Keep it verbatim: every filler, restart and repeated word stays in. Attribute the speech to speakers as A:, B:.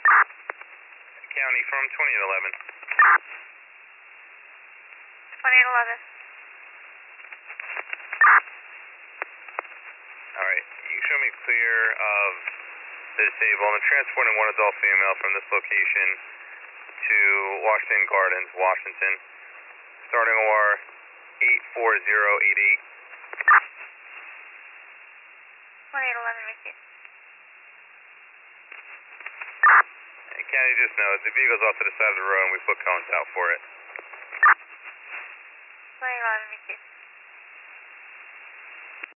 A: County from twenty and eleven.
B: twenty and eleven.
A: Alright, you show me clear of the disabled and transporting one adult female from this location to Washington Gardens, Washington. Starting O R eight four zero eight eight.
B: twenty-eight eleven, receive.
A: And County just knows the vehicle's off to the side of the road and we put cones out for it.
B: twenty-eight eleven, receive.